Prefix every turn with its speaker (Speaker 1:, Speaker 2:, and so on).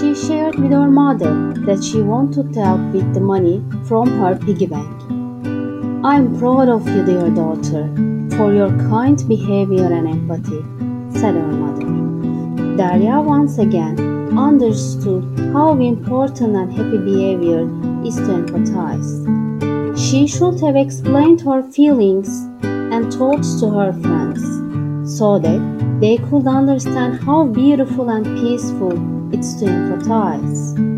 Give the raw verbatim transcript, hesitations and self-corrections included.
Speaker 1: She shared with her mother that she wanted to help with the money from her piggy bank. "I'm proud of you, dear daughter, for your kind behavior and empathy," said her mother. Daria once again understood how important and happy behavior is to empathize. She should have explained her feelings and thoughts to her friends so that they could understand how beautiful and peaceful it's to empathize.